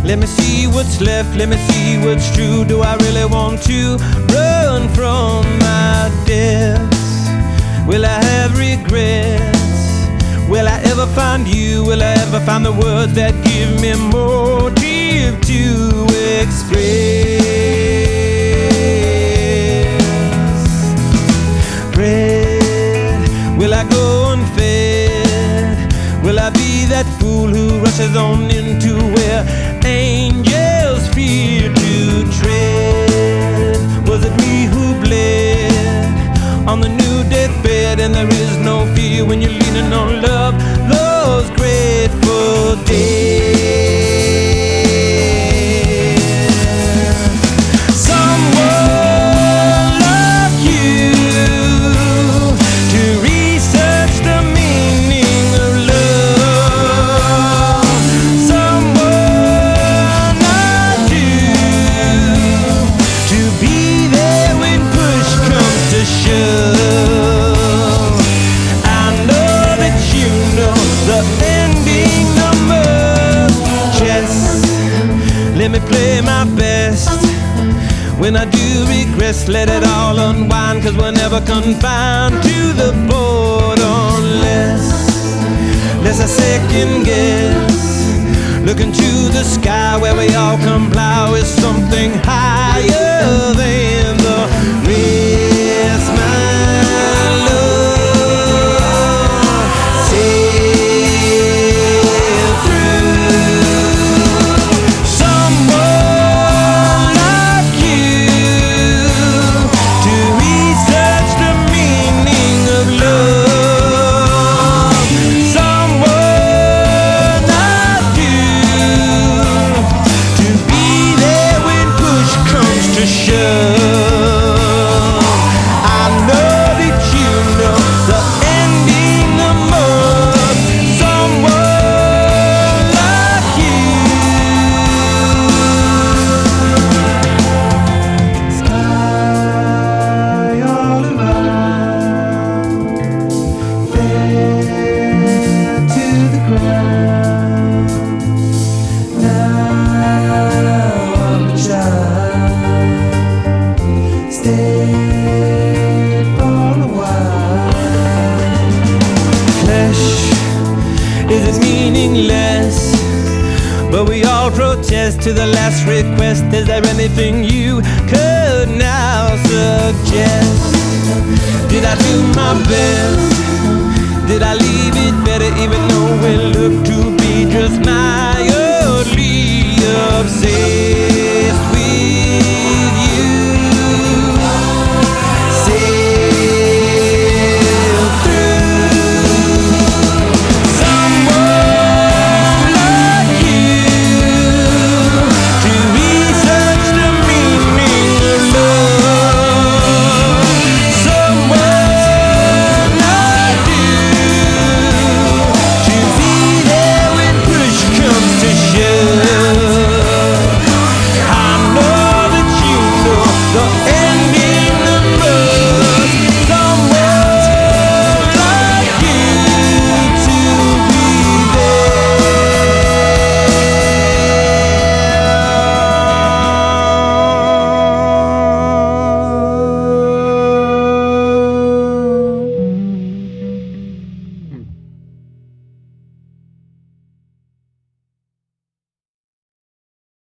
Let me see what's left, let me see what's true. Do I really want to run from my debts? Will I have regrets? Will I ever find you? Will I ever find the words that give me motive to express? Bread, will I go unfed? Will I be that fool who rushes on into where angels fear to tread? Was it me who bled on the new deathbed? And there is no fear when you're leaning on love, those grateful days. Someone like you to research the meaning of love. Someone like you to be there when push comes to shove. Let me play my best. When I do regress, let it all unwind, 'cause we're never confined to the board unless I second guess. Look into the sky where we all comply with something higher than the rest. My is it meaningless? But we all protest to the last request. Is there anything you could now suggest? Did I do my best? Did I leave it better even though it looked to be just mine?